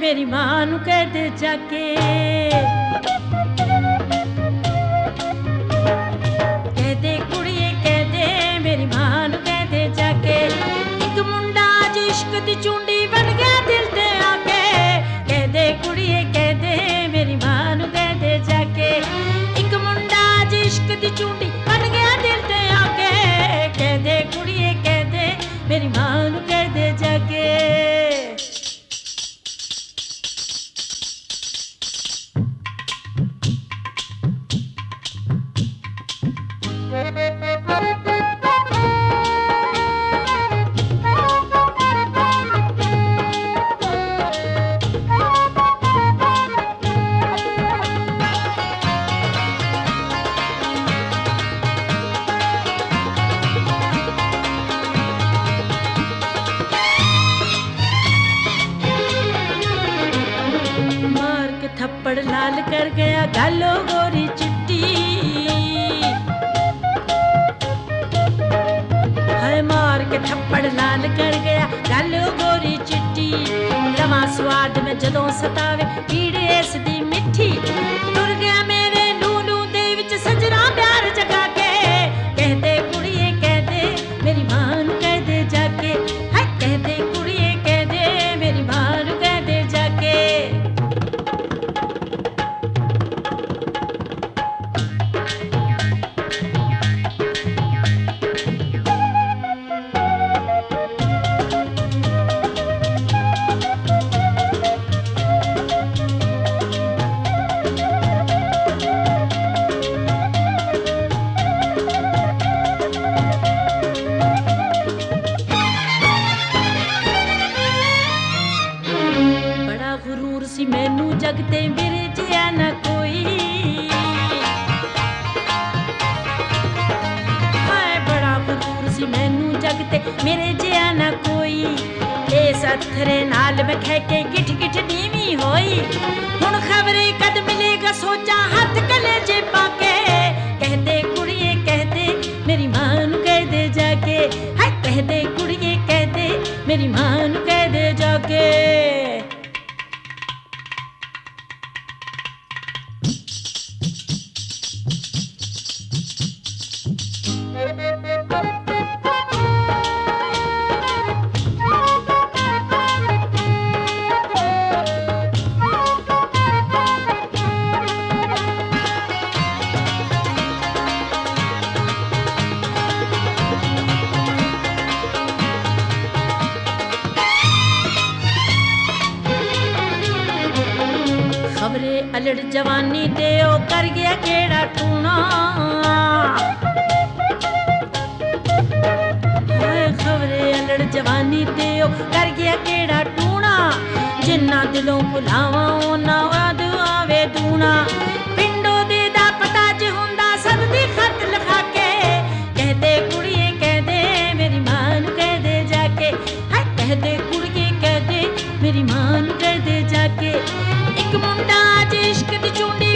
ਮੇਰੀ ਮਾਂ ਨੂੰ ਕਹਿ ਦੇ ਜਾ ਕੇ। ਕਹਿ ਦੇ ਕੁੜੀਏ ਕਹਿ ਦੇ ਮੇਰੀ ਮਾਂ ਨੂੰ ਕਹਿ ਦੇ ਜਾ ਕੇ। ਇੱਕ ਮੁੰਡਾ ਅੱਜ ਇਸ਼ਕ ਦੀ ਚੁੰਡੀ ਬਣ ਗਿਆ ਦਿਲ ਤੇ ਆ ਕੇ। ਕਹਿ ਦੇ ਕੁੜੀਏ ਕਹਿ ਦੇ ਮੇਰੀ ਮਾਂ ਨੂੰ ਕਹਿ ਦੇ ਜਾ ਕੇ। ਇੱਕ ਮੁੰਡਾ ਅੱਜ ਇਸ਼ਕ ਦੀ ਚੁੰਡੀ ਬਣ ਗਿਆ ਦਿਲ ਤੇ ਆ ਕੇ। ਕਹਿ ਦੇ ਕੁੜੀਏ ਕਹਿ ਦੇ ਮੇਰੀ ਮਾਂ ਨੂੰ ਕਹਿ ਦੇ ਜਾ ਕੇ। थप्पड़ लाल कर गया गालो गोरी चिट्टी। हाय मार के थप्पड़ लाल कर गया गालो गोरी चिट्टी। लवा स्वाद में जदों सतावे पीड़े इस दी मिठी। टुर गया मेरे लूलू दे विच सजरा प्यार जगा के। कह दे कुड़िए कह दे मेरी मां नू कह दे जाके। हाय कह दे कुड़िए कह दे मेरी मां नू कह दे जाके। मैनू जगते मेरे जिया न कोई। हाय बड़ा गुरूर सी मैनू जगते मेरे जिया न कोई। इस अथरे नाल मैं कह के गिठ गिठ नीवी होई। हुण खबरे कद मिलेगा सोचा हाथ कलेजे पाके। कह दे कुड़िए कह दे मेरी मां नू कह दे जाके। हाय कह दे कुड़िए कह दे मेरी मां नू कह दे जाके। खबरे अलड़ जवानी ते ओ कर गया केड़ा टूना। खबरे अलड़ जवानी ते ओ कर गया केड़ा टूना। जिन्ना दिलों भुलावा ओना वाद आवे दूना। पिंडो दे दा पता ज हुंदा सब दी खत लिखा के। कह दे कुड़िए कह दे मेरी मां नू कह दे जाके। हाय कह दे कुड़िए कह दे मेरी मां नू कह दे जाके। एक मुंडा आज इश्क दी चुंडी